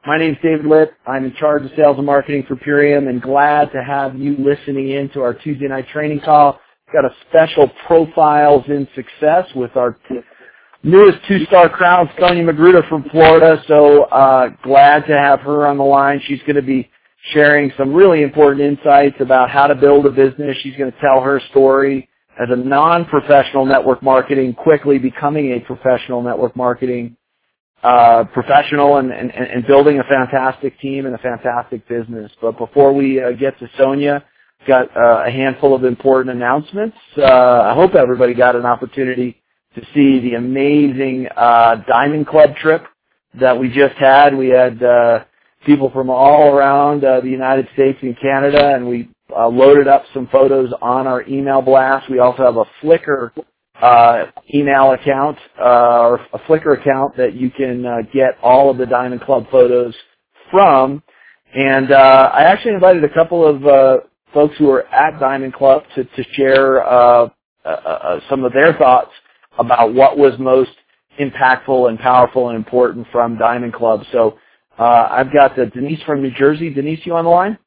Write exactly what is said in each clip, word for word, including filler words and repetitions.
My name's David Litt. I'm in charge of sales and marketing for Purium, and glad to have you listening in to our Tuesday night training call. We've got a special Profiles in Success with our t- newest two-star crown, Sonia Magruder from Florida. So uh, glad to have her on the line. She's going to be sharing some really important insights about how to build a business. She's going to tell her story as a non-professional network marketing, quickly becoming a professional network marketing uh, professional and, and, and building a fantastic team and a fantastic business. But before we uh, get to Sonia, we've got uh, a handful of important announcements. Uh, I hope everybody got an opportunity to see the amazing uh, Diamond Club trip that we just had. We had uh, people from all around uh, the United States and Canada, and we uh, loaded up some photos on our email blast. We also have a Flickr uh, email account, uh, or a Flickr account that you can uh, get all of the Diamond Club photos from. And uh, I actually invited a couple of uh, folks who are at Diamond Club to, to share uh, uh, uh, some of their thoughts about what was most impactful and powerful and important from Diamond Club. So uh, I've got uh, Denise from New Jersey. Denise, you on the line?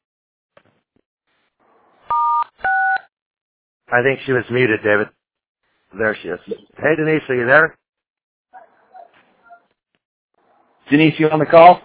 I think she was muted, David. There she is. Hey, Denise, are you there? Denise, you on the call?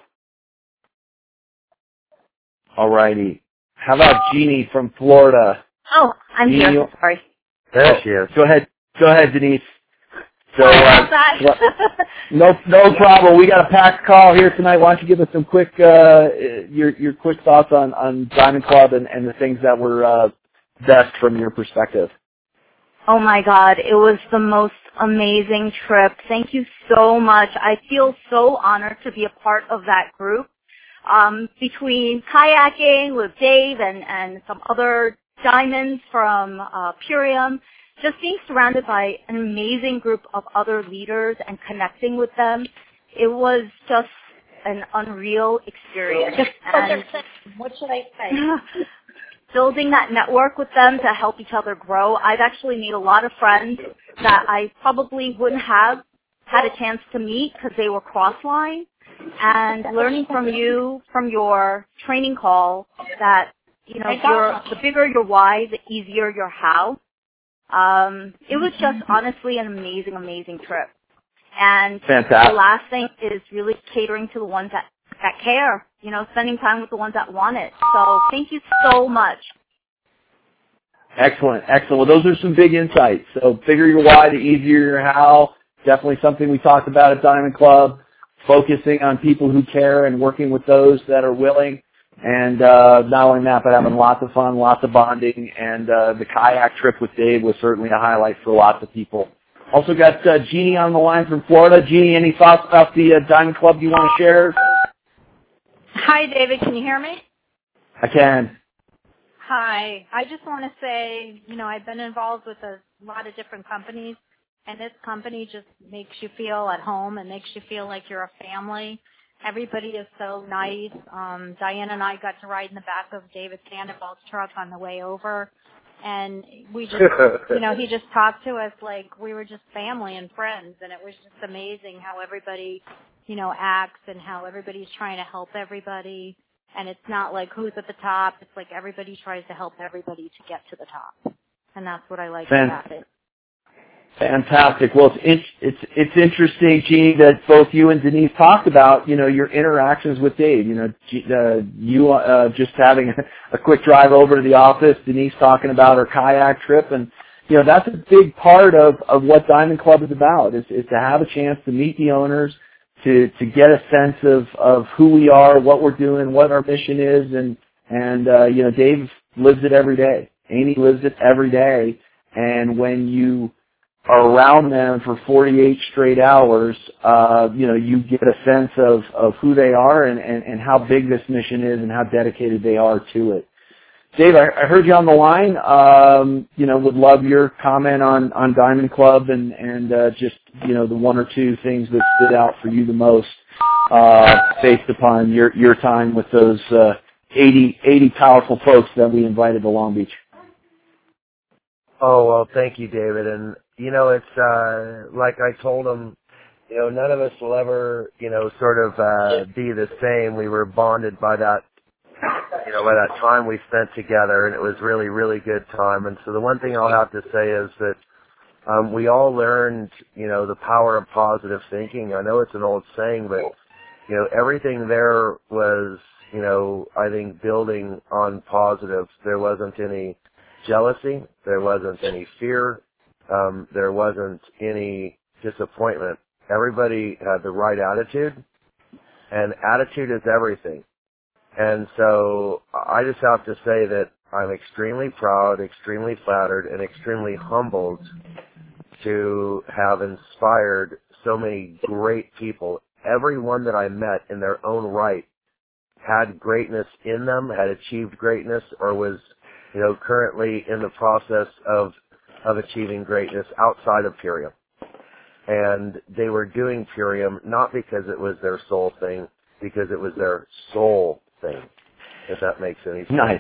All righty. How about Jeannie from Florida? Oh, I'm Jeannie, here. Sorry. There she is. Go ahead. Go ahead, Denise. So, Sorry uh, about that. no, no problem. We got a packed call here tonight. Why don't you give us some quick, uh, your your quick thoughts on, on Diamond Club and, and the things that were uh, best from your perspective. Oh my God, it was the most amazing trip. Thank you so much. I feel so honored to be a part of that group. Um, between kayaking with Dave and, and some other diamonds from uh, Purium, just being surrounded by an amazing group of other leaders and connecting with them, it was just an unreal experience. And what should I say? Building that network with them to help each other grow. I've actually made a lot of friends that I probably wouldn't have had a chance to meet because they were cross-line. And learning from you, from your training call, that, you know, your, the bigger your why, the easier your how. Um, it was just honestly an amazing, amazing trip. And Fantastic. The last thing is really catering to the ones that, that care, you know, spending time with the ones that want it. So thank you so much. Excellent, excellent. Well, those are some big insights. So bigger your why, the easier your how. Definitely something we talked about at Diamond Club, focusing on people who care and working with those that are willing. And uh, not only that, but having lots of fun, lots of bonding. And uh, the kayak trip with Dave was certainly a highlight for lots of people. Also got uh, Jeannie on the line from Florida. Jeannie, any thoughts about the uh, Diamond Club you want to share? Hi, David. Can you hear me? I can. Hi. I just want to say, you know, I've been involved with a lot of different companies, and this company just makes you feel at home and makes you feel like you're a family. Everybody is so nice. Um, Diane and I got to ride in the back of David Sandoval's truck on the way over, and we just, you know, he just talked to us like we were just family and friends, and it was just amazing how everybody, you know, acts and how everybody's trying to help everybody. And it's not like who's at the top. It's like everybody tries to help everybody to get to the top. And that's what I like Fan- about it. Fantastic. Well, it's, it's it's interesting, Jeannie, that both you and Denise talked about, you know, your interactions with Dave. You know, uh, you uh, just having a quick drive over to the office, Denise talking about her kayak trip. And, you know, that's a big part of, of what Diamond Club is about, is, is to have a chance to meet the owners, to to get a sense of, of who we are, what we're doing, what our mission is, and, and uh, you know, Dave lives it every day. Amy lives it every day. And when you are around them for forty-eight straight hours, uh, you know, you get a sense of, of who they are and, and, and how big this mission is and how dedicated they are to it. Dave, I, I heard you on the line. Um, you know, would love your comment on, on Diamond Club and, and uh, just, you know, the one or two things that stood out for you the most uh, based upon your, your time with those uh, eighty, eighty powerful folks that we invited to Long Beach. Oh, well, thank you, David. And, you know, it's uh, like I told him you know, none of us will ever, you know, sort of uh, be the same. We were bonded by that, you know, by that time we spent together, and it was really, really good time. And so the one thing I'll have to say is that um, we all learned, you know, the power of positive thinking. I know it's an old saying, but, you know, everything there was, you know, I think building on positive. There wasn't any jealousy. There wasn't any fear. Um, there wasn't any disappointment. Everybody had the right attitude, and attitude is everything. And so I just have to say that I'm extremely proud, extremely flattered, and extremely humbled to have inspired so many great people. Everyone that I met in their own right had greatness in them, had achieved greatness, or was, you know, currently in the process of of achieving greatness outside of Purium. And they were doing Purium not because it was their soul thing, because it was their soul thing, if that makes any sense. Nice.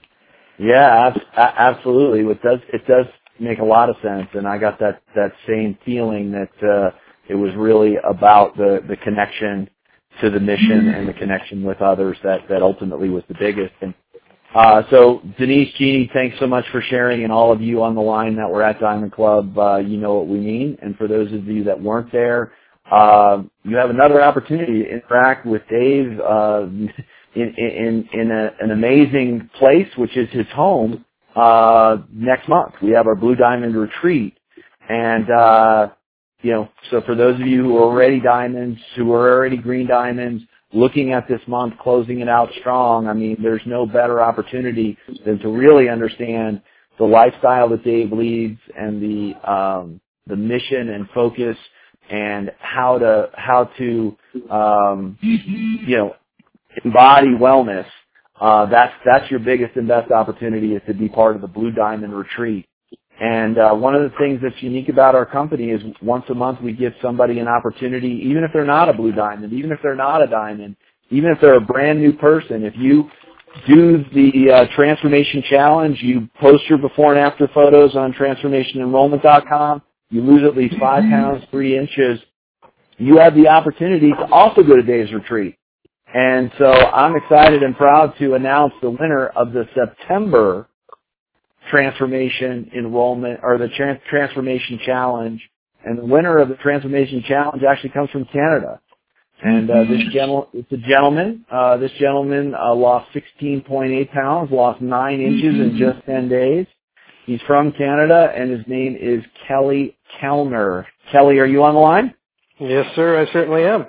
Yeah, ab- absolutely. It does, it does make a lot of sense, and I got that, that same feeling that uh, it was really about the, the connection to the mission and the connection with others that, that ultimately was the biggest. And Uh, so, Denise, Jeannie, thanks so much for sharing, and all of you on the line that were at Diamond Club, uh, you know what we mean. And for those of you that weren't there, uh, you have another opportunity to interact with Dave uh, in, in, in a, an amazing place, which is his home, uh, next month. We have our Blue Diamond Retreat. And, uh, you know, so for those of you who are already diamonds, who are already green diamonds, looking at this month, closing it out strong, I mean, there's no better opportunity than to really understand the lifestyle that Dave leads and the um, the mission and focus and how to how to um, you know embody wellness. Uh, that's that's your biggest and best opportunity, is to be part of the Blue Diamond Retreat. And uh, one of the things that's unique about our company is once a month we give somebody an opportunity, even if they're not a blue diamond, even if they're not a diamond, even if they're a brand new person. If you do the uh, Transformation Challenge, you post your before and after photos on transformation enrollment dot com, you lose at least five pounds, three inches, you have the opportunity to also go to Dave's Retreat. And so I'm excited and proud to announce the winner of the September Transformation Enrollment, or the Trans- Transformation Challenge. And the winner of the Transformation Challenge actually comes from Canada. And uh, this gentle, it's a gentleman. Uh, this gentleman uh, lost sixteen point eight pounds, lost nine inches in just ten days. He's from Canada, and his name is Kelly Kellner. Kelly, are you on the line? Yes, sir, I certainly am.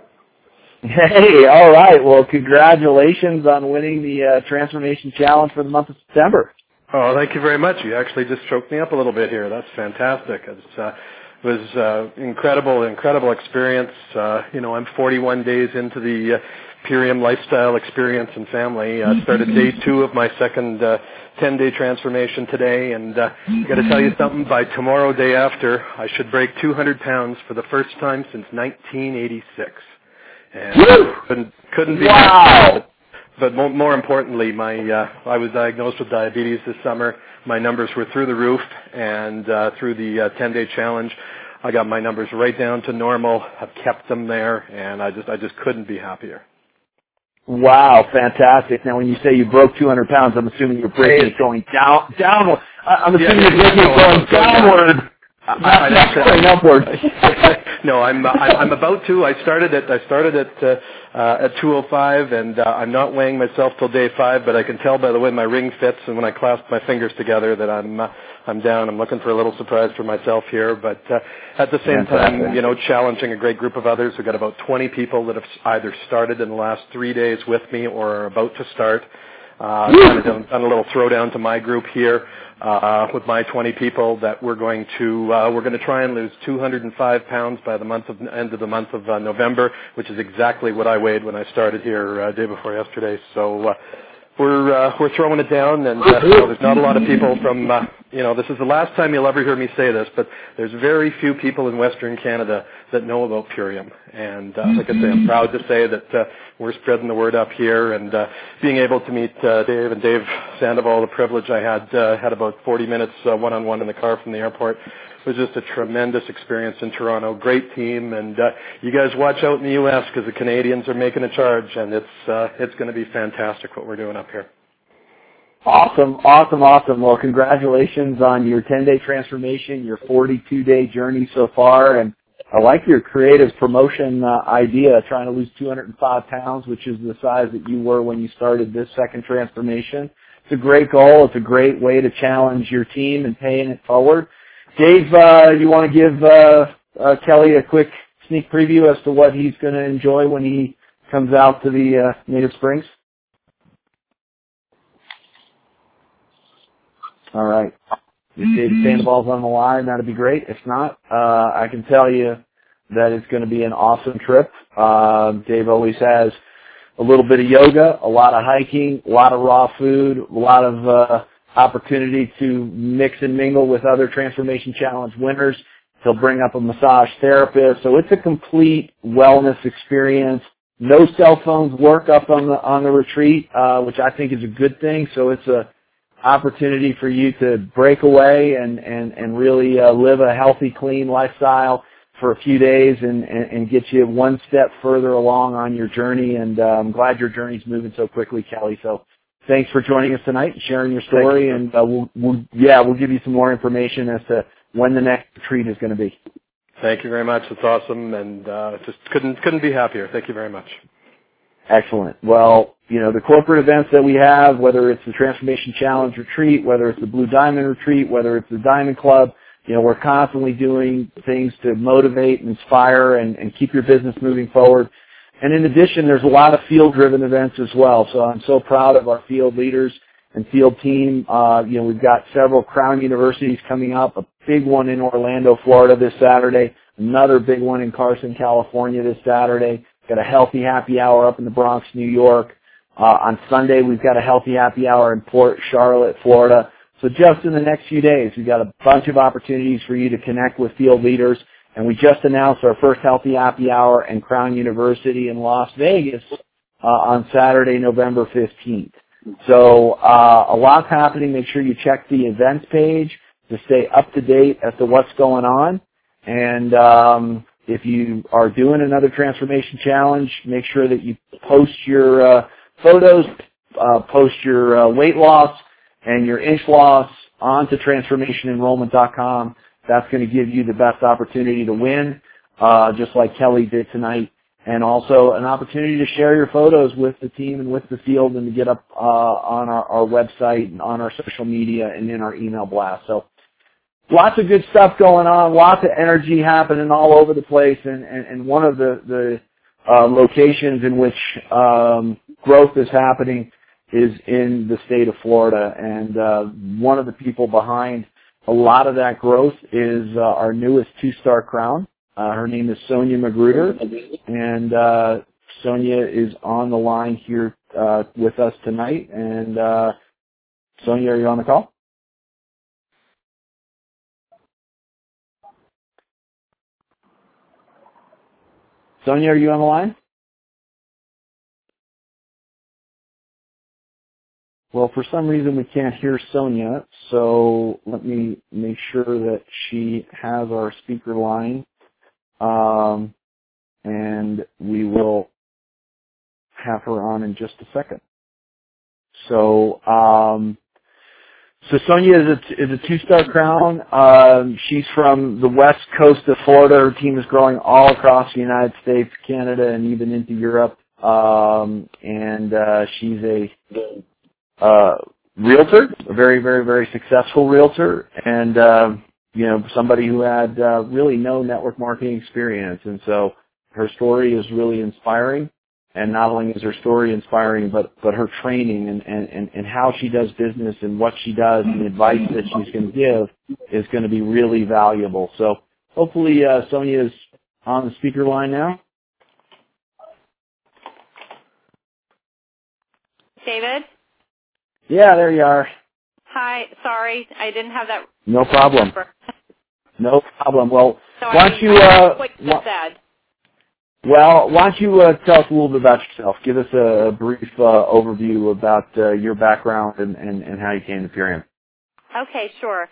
Hey, all right. Well, congratulations on winning the uh, Transformation Challenge for the month of September. Oh, thank you very much. You actually just choked me up a little bit here. That's fantastic. It's, uh, it was uh, incredible, incredible experience. Uh, you know, I'm forty-one days into the uh, Purium lifestyle experience and family. I uh, started day two of my second uh, ten-day transformation today, and uh, I got to tell you something. By tomorrow, day after, I should break two hundred pounds for the first time since nineteen eighty-six. And couldn't, couldn't be wow. But more, more importantly, my uh, I was diagnosed with diabetes this summer. My numbers were through the roof, and uh, through the uh, ten-day challenge, I got my numbers right down to normal. I've kept them there, and I just I just couldn't be happier. Wow, fantastic! Now, when you say you broke two hundred pounds, I'm assuming you're breaking it going down, downward. I'm assuming yeah, you're breaking it going downward. I, not, I, not going upward. No, I'm, I'm I'm about to. I started at I started at uh, uh, at two oh five, and uh, I'm not weighing myself till day five. But I can tell by the way my ring fits, and when I clasp my fingers together, that I'm uh, I'm down. I'm looking for a little surprise for myself here, but uh, at the same Fantastic. time, you know, challenging a great group of others. We've got about twenty people that have either started in the last three days with me or are about to start. Uh, kind of done, done a little throwdown to my group here. Uh, with my twenty people, that we're going to uh, we're going to try and lose two hundred five pounds by the month of end of the month of uh, November, which is exactly what I weighed when I started here uh, day before yesterday. So uh, we're uh, we're throwing it down, and uh, you know, there's not a lot of people from uh, you know this is the last time you'll ever hear me say this, but there's very few people in Western Canada that know about Purium, and uh, like I say, I'm proud to say that uh, we're spreading the word up here, and uh, being able to meet uh, Dave and Dave Sandoval, the privilege I had uh, had about forty minutes uh, one-on-one in the car from the airport was just a tremendous experience in Toronto. Great team, and uh, you guys watch out in the U S because the Canadians are making a charge, and it's uh, it's going to be fantastic what we're doing up here. Awesome, awesome, awesome. Well, congratulations on your ten-day transformation, your forty-two day journey so far, and I like your creative promotion uh, idea, trying to lose two hundred five pounds, which is the size that you were when you started this second transformation. It's a great goal. It's a great way to challenge your team and paying it forward. Dave, uh, you want to give uh, uh, Kelly a quick sneak preview as to what he's going to enjoy when he comes out to the uh, Native Springs? All right. If Dave Sandoval's on the line, that'd be great. If not, uh, I can tell you that it's going to be an awesome trip. Uh, Dave always has a little bit of yoga, a lot of hiking, a lot of raw food, a lot of uh, opportunity to mix and mingle with other Transformation Challenge winners. He'll bring up a massage therapist. So it's a complete wellness experience. No cell phones work up on the on the retreat, uh, which I think is a good thing. So it's a opportunity for you to break away and, and, and really uh, live a healthy, clean lifestyle for a few days and, and, and get you one step further along on your journey. And uh, I'm glad your journey's moving so quickly, Kelly. So thanks for joining us tonight and sharing your story. You. And uh, we'll, we'll, yeah, we'll give you some more information as to when the next retreat is going to be. Thank you very much. It's awesome, and uh, just couldn't couldn't be happier. Thank you very much. Excellent. Well, you know, the corporate events that we have, whether it's the Transformation Challenge Retreat, whether it's the Blue Diamond Retreat, whether it's the Diamond Club, you know, we're constantly doing things to motivate and inspire and, and keep your business moving forward. And in addition, there's a lot of field-driven events as well. So I'm so proud of our field leaders and field team. Uh, you know, we've got several Crown Universities coming up, a big one in Orlando, Florida this Saturday, another big one in Carson, California this Saturday. Got a healthy happy hour up in the Bronx, New York. Uh, on Sunday, we've got a healthy happy hour in Port Charlotte, Florida. So just in the next few days, we've got a bunch of opportunities for you to connect with field leaders. And we just announced our first healthy happy hour in Crown University in Las Vegas uh, on Saturday, November fifteenth. So uh, a lot's happening. Make sure you check the events page to stay up to date as to what's going on. And um, if you are doing another Transformation Challenge, make sure that you post your uh, photos, uh, post your uh, weight loss and your inch loss onto transformation enrollment dot com. That's going to give you the best opportunity to win, uh, just like Kelly did tonight, and also an opportunity to share your photos with the team and with the field and to get up uh, on our, our website and on our social media and in our email blast. So lots of good stuff going on, lots of energy happening all over the place, and, and, and one of the, the uh, locations in which um, growth is happening is in the state of Florida, and uh, one of the people behind a lot of that growth is uh, our newest two-star crown. Uh, her name is Sonia Magruder, and uh, Sonia is on the line here uh, with us tonight. And uh, Sonia, are you on the call? Sonia, are you on the line? Well, for some reason we can't hear Sonia, so let me make sure that she has our speaker line, um, and we will have her on in just a second. So, um, so Sonia is a, is a two-star crown. Um, she's from the west coast of Florida. Her team is growing all across the United States, Canada, and even into Europe. Um, and uh, she's a uh, realtor, a very, very, very successful realtor, and uh, you know, somebody who had uh, really no network marketing experience. And so her story is really inspiring. And not only is her story inspiring, but, but her training and, and, and how she does business and what she does and the advice that she's going to give is going to be really valuable. So hopefully uh, Sonia is on the speaker line now. David? Yeah, there you are. Hi, sorry, I didn't have that. No problem. Number. No problem. Well, so why don't I, you... I uh, what you wh- said. Well, why don't you uh, tell us a little bit about yourself? Give us a, a brief uh, overview about uh, your background and, and, and how you came to Purium. Okay, sure.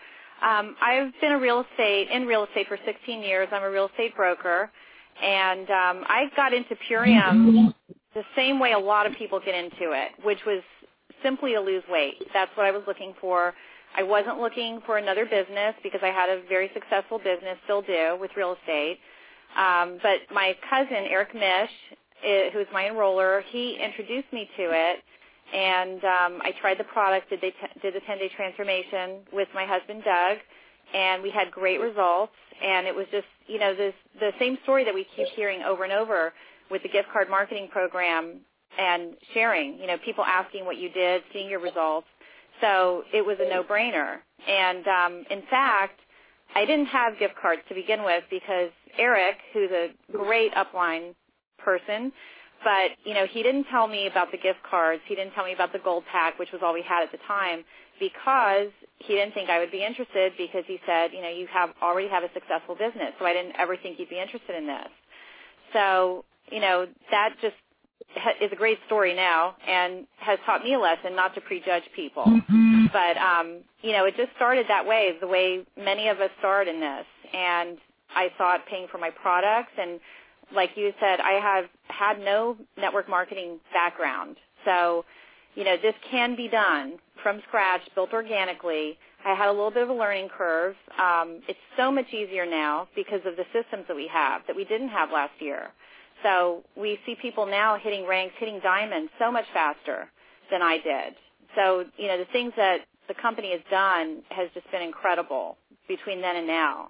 Um, I've been a real estate in real estate for sixteen years. I'm a real estate broker, and um, I got into Purium the same way a lot of people get into it, which was simply to lose weight. That's what I was looking for. I wasn't looking for another business because I had a very successful business, still do, with real estate. Um, but my cousin, Eric Mish, who's my enroller, he introduced me to it. And um, I tried the product, did, they t- did the ten-day transformation with my husband, Doug, and we had great results. And it was just, you know, this, the same story that we keep hearing over and over with the gift card marketing program and sharing, you know, people asking what you did, seeing your results. So it was a no-brainer. And, um, in fact, I didn't have gift cards to begin with because Eric, who's a great upline person, but, you know, he didn't tell me about the gift cards. He didn't tell me about the gold pack, which was all we had at the time, because he didn't think I would be interested because he said, you know, you have already have a successful business, so I didn't ever think you'd be interested in this. So, you know, that just is a great story now and has taught me a lesson not to prejudge people. Mm-hmm. But, um, you know, it just started that way, the way many of us start in this. And I saw it paying for my products, and like you said, I have had no network marketing background. So, you know, this can be done from scratch, built organically. I had a little bit of a learning curve. Um, it's so much easier now because of the systems that we have that we didn't have last year. So we see people now hitting ranks, hitting diamonds so much faster than I did. So, you know, the things that the company has done has just been incredible between then and now.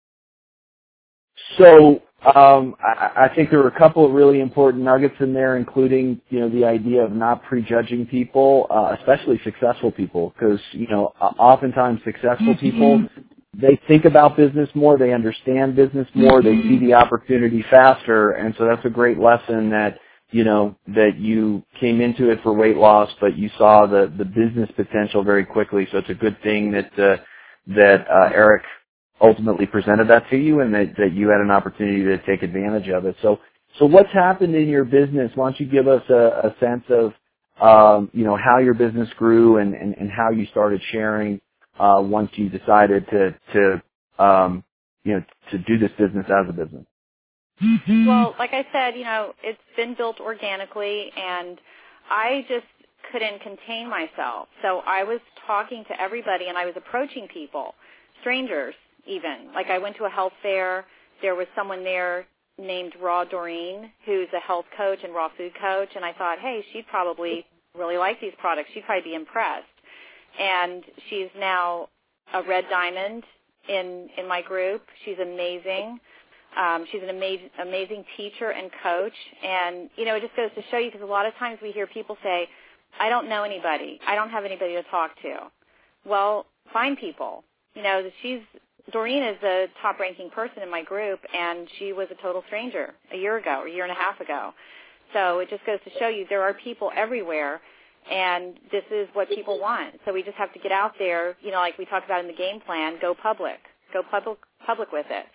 So um, I, I think there were a couple of really important nuggets in there, including, you know, the idea of not prejudging people, uh, especially successful people, because, you know, oftentimes successful people, they think about business more, they understand business more, they see the opportunity faster, and so that's a great lesson that, you know, that you came into it for weight loss, but you saw the, the business potential very quickly, so it's a good thing that, uh, that uh, Eric ultimately presented that to you and that, that you had an opportunity to take advantage of it. So so what's happened in your business? Why don't you give us a, a sense of, um, you know, how your business grew and, and, and how you started sharing uh, once you decided to, to um, you know, to do this business as a business? Well, like I said, you know, it's been built organically, and I just couldn't contain myself. So I was talking to everybody, and I was approaching people, strangers, even. Like I went to a health fair. There was someone there named Raw Doreen, who's a health coach and raw food coach, and I thought, hey, she'd probably really like these products. She'd probably be impressed. And she's now a red diamond in, in my group. She's amazing. Um, she's an amazing, amazing teacher and coach. And, you know, it just goes to show you, because a lot of times we hear people say, I don't know anybody. I don't have anybody to talk to. Well, find people. You know, she's Doreen is a top-ranking person in my group, and she was a total stranger a year ago, or a year and a half ago. So it just goes to show you there are people everywhere, and this is what people want. So we just have to get out there, you know, like we talked about in the game plan, go public. Go public, public with it.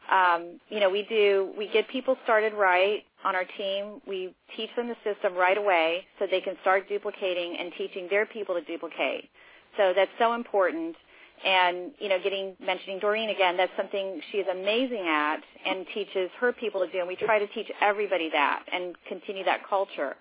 Um, you know, we do, we get people started right on our team. We teach them the system right away so they can start duplicating and teaching their people to duplicate. So that's so important. And, you know, getting, mentioning Doreen again, that's something she is amazing at and teaches her people to do. And we try to teach everybody that and continue that culture.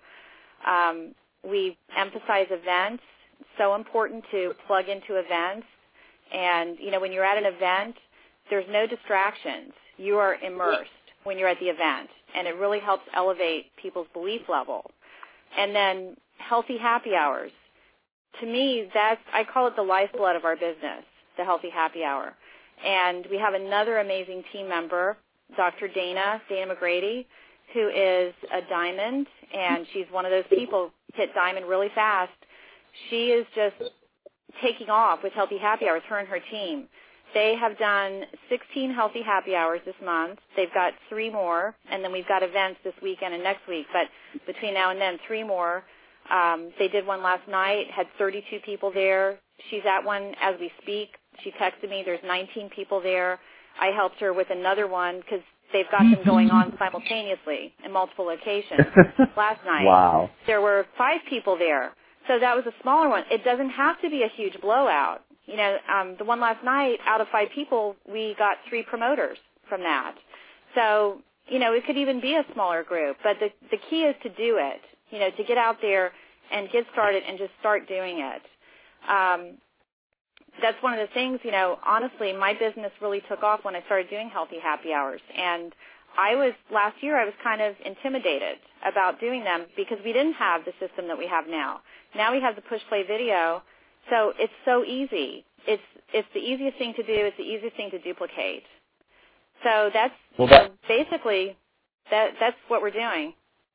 Um, we emphasize events. So important to plug into events. And, you know, when you're at an event, there's no distractions. You are immersed when you're at the event. And it really helps elevate people's belief level. And then healthy happy hours. To me, that's, I call it the lifeblood of our business, the healthy happy hour. And we have another amazing team member, Doctor Dana, Dana McGrady, who is a diamond, and she's one of those people hit diamond really fast. She is just taking off with healthy happy hours, her and her team. They have done sixteen healthy happy hours this month. They've got three more, and then we've got events this weekend and next week. But between now and then, three more. Um, they did one last night, had thirty-two people there. She's at one as we speak. She texted me. There's nineteen people there. I helped her with another one because they've got them going on simultaneously in multiple locations. Last night, wow, there were five people there. So that was a smaller one. It doesn't have to be a huge blowout. you know, um, the one last night, out of five people, we got three promoters from that. So, you know, it could even be a smaller group, but the the key is to do it, you know, to get out there and get started and just start doing it. Um, that's one of the things, you know, honestly, my business really took off when I started doing healthy happy hours. And I was, last year, I was kind of intimidated about doing them because we didn't have the system that we have now. Now we have the push-play video, so it's so easy. It's it's the easiest thing to do. It's the easiest thing to duplicate. So that's well, that, basically, that that's what we're doing.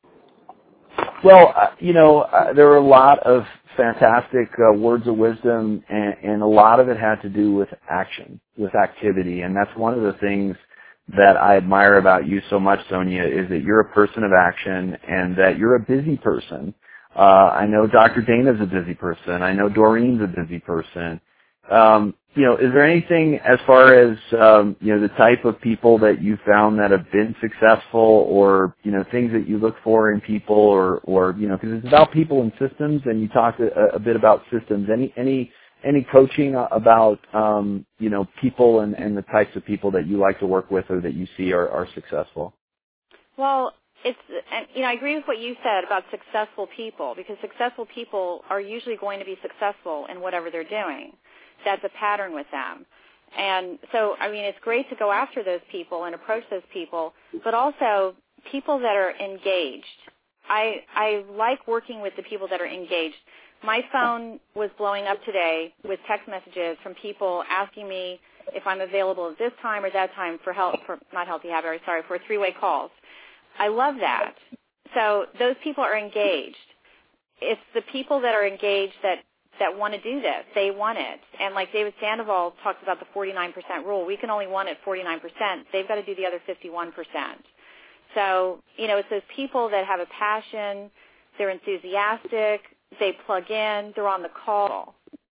Well, uh, you know, uh, there were a lot of fantastic uh, words of wisdom, and, and a lot of it had to do with action, with activity, and that's one of the things that I admire about you so much, Sonia, is that you're a person of action and that you're a busy person. Uh, I know Doctor Dana's a busy person. I know Doreen's a busy person. Um, you know, is there anything as far as, um, you know, the type of people that you found that have been successful, or, you know, things that you look for in people, or, or you know, because it's about people and systems, and you talked a, a bit about systems. Any, any, any coaching about, um, you know, people and, and the types of people that you like to work with or that you see are, are successful? Well, it's, and, you know, I agree with what you said about successful people, because successful people are usually going to be successful in whatever they're doing. That's a pattern with them. And so, I mean, it's great to go after those people and approach those people, but also people that are engaged. I I like working with the people that are engaged. My phone was blowing up today with text messages from people asking me if I'm available at this time or that time for help, for not healthy habit, sorry, for three-way calls. I love that. So those people are engaged. It's the people that are engaged that that want to do this. They want it. And like David Sandoval talks about the forty-nine percent rule, we can only want it forty-nine percent. They've got to do the other fifty-one percent. So, you know, it's those people that have a passion, they're enthusiastic, they plug in, they're on the call.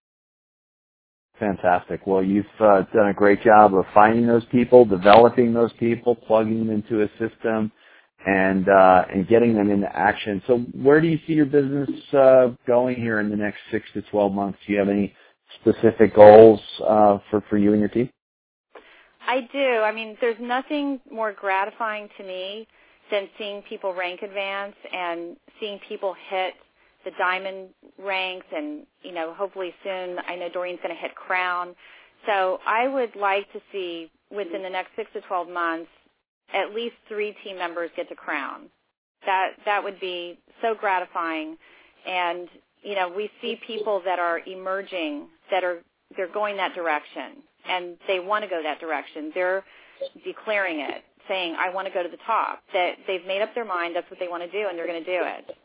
Fantastic. Well, you've uh, done a great job of finding those people, developing those people, plugging them into a system, and uh, and getting them into action. So where do you see your business uh, going here in the next six to twelve months? Do you have any specific goals uh, for, for you and your team? I do. I mean, there's nothing more gratifying to me than seeing people rank advance and seeing people hit the diamond ranks, and, you know, hopefully soon, I know Doreen's going to hit crown. So I would like to see within the next six to twelve months at least three team members get to crown. That that would be so gratifying. And, you know, we see people that are emerging, that are they're going that direction, and they want to go that direction. They're declaring it, saying, I want to go to the top. That they've made up their mind, that's what they want to do, and they're going to do it.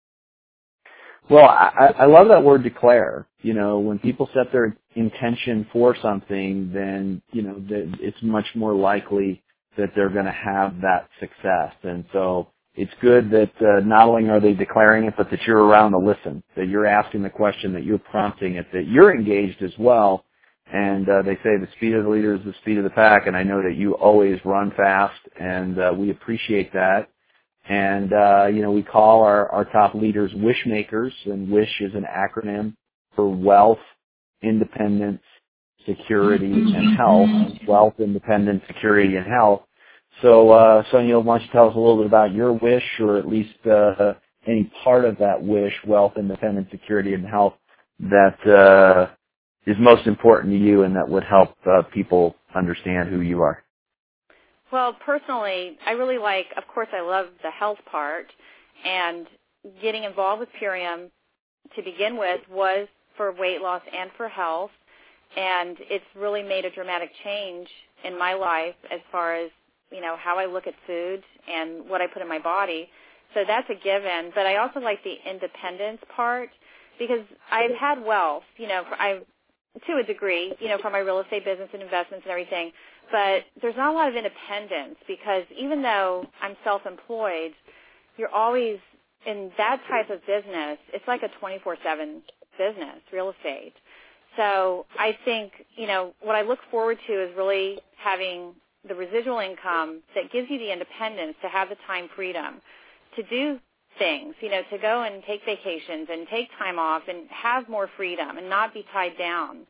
Well, I, I love that word declare. You know, when people set their intention for something, then, you know, it's much more likely that they're going to have that success. And so it's good that uh, not only are they declaring it, but that you're around to listen, that you're asking the question, that you're prompting it, that you're engaged as well. And uh, they say the speed of the leader is the speed of the pack, and I know that you always run fast, and uh, we appreciate that. And, uh, you know, we call our, our top leaders wish makers, and WISH is an acronym for wealth, independence, security, and health. Wealth, independence, security, and health. So, uh, Sonia, why don't you tell us a little bit about your wish, or at least uh, any part of that wish, wealth, independence, security, and health, that uh, is most important to you and that would help uh, people understand who you are? Well, personally, I really like, of course, I love the health part, and getting involved with Purium to begin with was for weight loss and for health, and it's really made a dramatic change in my life as far as, you know, how I look at food and what I put in my body. So that's a given, but I also like the independence part, because I've had wealth, you know, I've, to a degree, you know, from my real estate business and investments and everything, but there's not a lot of independence, because even though I'm self-employed, you're always in that type of business. It's like a twenty-four seven business, real estate. So I think, you know, what I look forward to is really having the residual income that gives you the independence to have the time freedom to do things, you know, to go and take vacations and take time off and have more freedom and not be tied down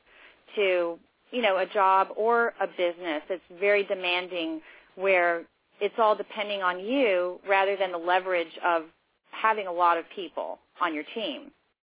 to, you know, a job or a business that's very demanding, where it's all depending on you rather than the leverage of having a lot of people on your team?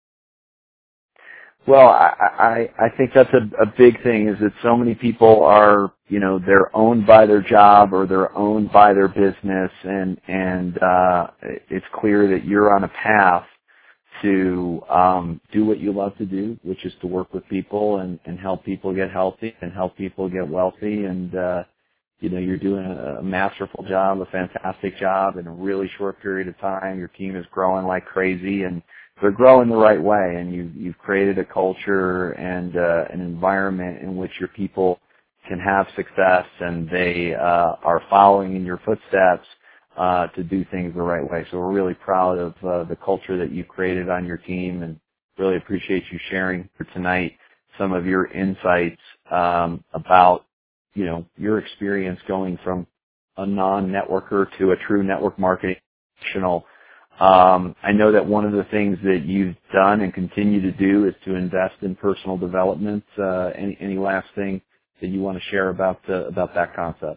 Well, I, I, I think that's a, a big thing, is that so many people are, you know, they're owned by their job or they're owned by their business, and, and uh, it's clear that you're on a path to um, do what you love to do, which is to work with people and, and help people get healthy and help people get wealthy. And, uh, you know, you're doing a masterful job, a fantastic job in a really short period of time. Your team is growing like crazy, and they're growing the right way. And you've, you've created a culture and uh, an environment in which your people can have success, and they uh, are following in your footsteps Uh, to do things the right way. So we're really proud of uh, the culture that you've created on your team, and really appreciate you sharing for tonight some of your insights um, about, you know, your experience going from a non-networker to a true network marketing professional. Um, I know that one of the things that you've done and continue to do is to invest in personal development. Uh, any, any last thing that you want to share about uh, about that concept?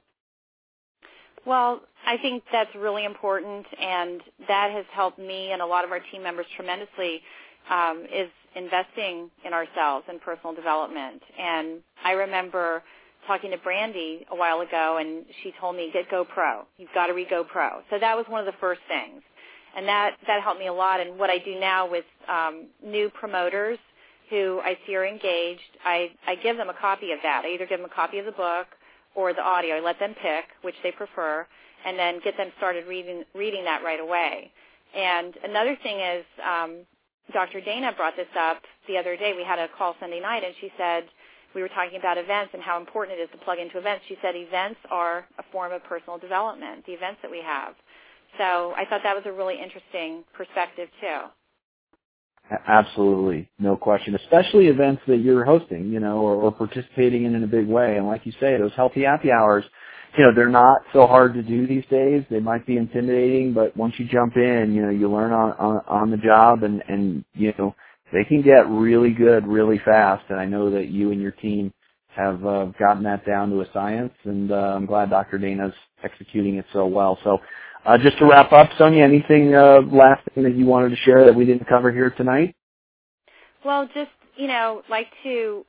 Well, I think that's really important, and that has helped me and a lot of our team members tremendously, um, is investing in ourselves and personal development. And I remember talking to Brandy a while ago, and she told me, get GoPro. You've got to read GoPro. So that was one of the first things. And that, that helped me a lot. And what I do now with um, new promoters who I see are engaged, I, I give them a copy of that. I either give them a copy of the book or the audio. I let them pick which they prefer, and then get them started reading reading that right away. And another thing is, um, Doctor Dana brought this up the other day. We had a call Sunday night, and she said, we were talking about events and how important it is to plug into events. She said events are a form of personal development, the events that we have. So I thought that was a really interesting perspective, too. Absolutely, no question, especially events that you're hosting, you know, or, or participating in in a big way. And like you say, those healthy happy hours, you know, they're not so hard to do these days. They might be intimidating, but once you jump in, you know, you learn on, on, on the job, and, and, you know, they can get really good really fast. And I know that you and your team have uh, gotten that down to a science, and uh, I'm glad Doctor Dana's executing it so well. So uh, just to wrap up, Sonia, anything uh, last thing that you wanted to share that we didn't cover here tonight? Well, just, you know, like to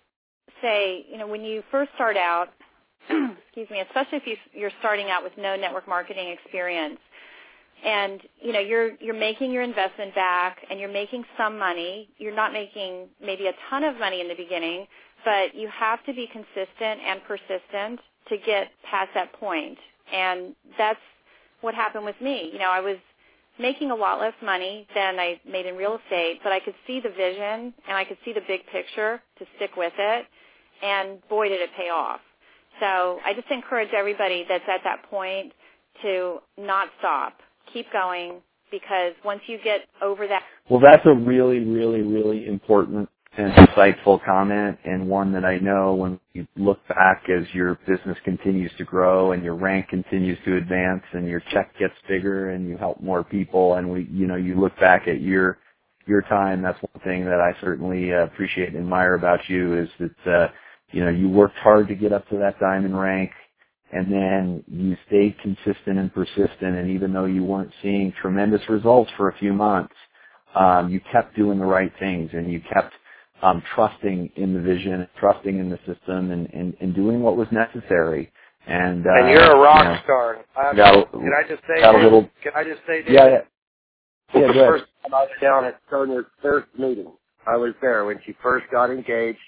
say, you know, when you first start out, excuse me, especially if you, you're starting out with no network marketing experience, and, you know, you're you're making your investment back and you're making some money. You're not making maybe a ton of money in the beginning, but you have to be consistent and persistent to get past that point. And that's what happened with me. You know, I was making a lot less money than I made in real estate, but I could see the vision and I could see the big picture to stick with it, and boy, did it pay off. So I just encourage everybody that's at that point to not stop. Keep going, because once you get over that... Well, that's a really, really, really important and insightful comment, and one that I know when you look back as your business continues to grow and your rank continues to advance and your check gets bigger and you help more people, and we, you know, you look back at your your time, that's one thing that I certainly uh, appreciate and admire about you, is that, uh, you know, you worked hard to get up to that diamond rank, and then you stayed consistent and persistent, and even though you weren't seeing tremendous results for a few months, um, you kept doing the right things, and you kept um, trusting in the vision, trusting in the system, and, and, and doing what was necessary. And, uh, and you're a rock you know, star. Um, got, can I just say, got a little, can I just say, David, yeah, yeah, yeah, the go ahead. first time I was down at Sonia's first meeting, I was there when she first got engaged,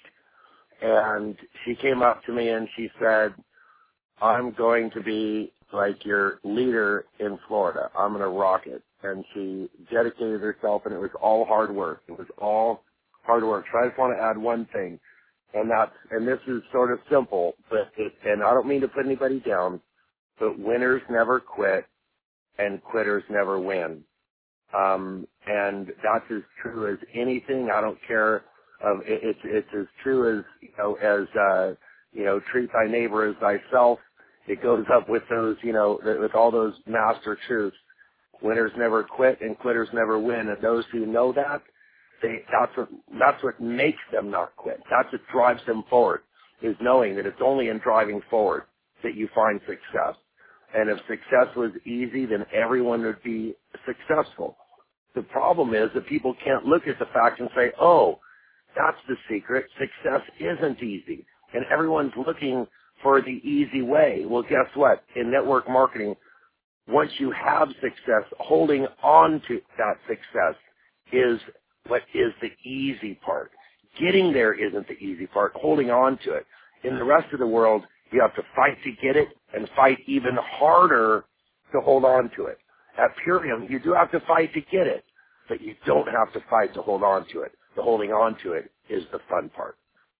and she came up to me and she said, I'm going to be like your leader in Florida. I'm going to rock it. And she dedicated herself, and it was all hard work. It was all hard work. So I just want to add one thing, and that's, and this is sort of simple, but it, and I don't mean to put anybody down, but winners never quit, and quitters never win. Um, and that's as true as anything. I don't care. Um, it, it's it's as true as, you know, as uh, you know, treat thy neighbor as thyself. It goes up with those, you know, with all those master truths. Winners never quit and quitters never win. And those who know that, They, that's what, that's what makes them not quit. That's what drives them forward, is knowing that it's only in driving forward that you find success. And if success was easy, then everyone would be successful. The problem is that people can't look at the fact and say, oh, that's the secret. Success isn't easy. And everyone's looking for the easy way. Well, guess what? In network marketing, once you have success, holding on to that success is what is the easy part. Getting there isn't the easy part. Holding on to it. In the rest of the world, you have to fight to get it and fight even harder to hold on to it. At Purium, you do have to fight to get it, but you don't have to fight to hold on to it. The holding on to it is the fun part.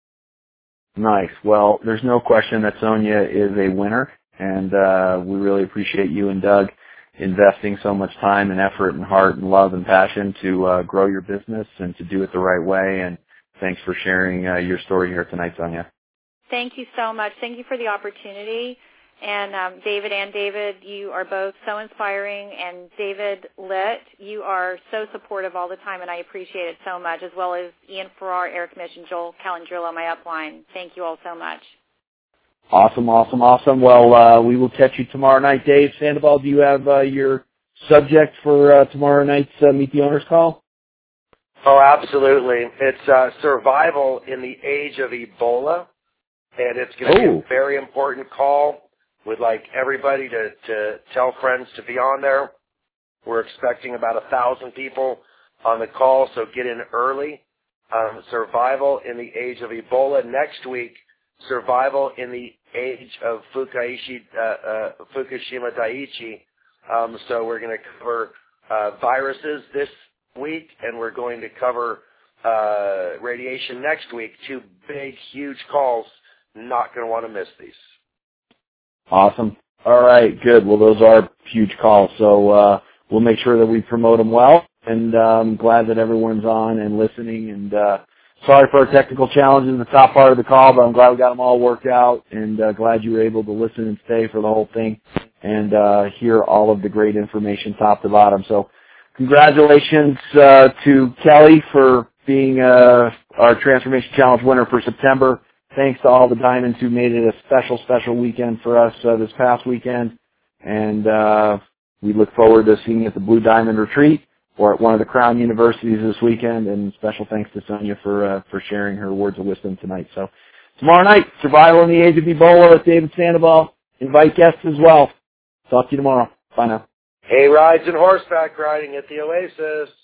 Nice. Well, there's no question that Sonia is a winner, and uh, we really appreciate you and Doug investing so much time and effort and heart and love and passion to uh, grow your business and to do it the right way. And thanks for sharing uh, your story here tonight, Sonia. Thank you so much. Thank you for the opportunity. And um, David and David, you are both so inspiring. And David Litt, you are so supportive all the time, and I appreciate it so much, as well as Ian Farrar, Eric Mish, and Joel Calandrillo, my upline. Thank you all so much. Awesome, awesome, awesome. Well, uh, we will catch you tomorrow night. Dave Sandoval, do you have uh, your subject for uh, tomorrow night's uh, Meet the Owners call? Oh, absolutely. It's uh, survival in the age of Ebola, and it's going to oh. be a very important call. Would like everybody to, to tell friends to be on there. We're expecting about a thousand people on the call, so get in early. Um, survival in the age of Ebola. Next week, survival in the age of Fukuishi, uh, uh, Fukushima Daiichi. Um, so we're going to cover uh, viruses this week, and we're going to cover uh, radiation next week. Two big, huge calls. Not going to want to miss these. Awesome. All right, good. Well, those are huge calls, so uh, we'll make sure that we promote them well, and I'm um, glad that everyone's on and listening, and uh, sorry for our technical challenges in the top part of the call, but I'm glad we got them all worked out, and uh, glad you were able to listen and stay for the whole thing and uh, hear all of the great information top to bottom. So congratulations uh, to Kelly for being uh, our Transformation Challenge winner for September. Thanks to all the Diamonds who made it a special, special weekend for us uh, this past weekend. And uh, we look forward to seeing you at the Blue Diamond Retreat or at one of the Crown Universities this weekend. And special thanks to Sonia for uh, for sharing her words of wisdom tonight. So tomorrow night, Survival in the Age of Ebola with David Sandoval. Invite guests as well. Talk to you tomorrow. Bye now. Hay rides and horseback riding at the Oasis.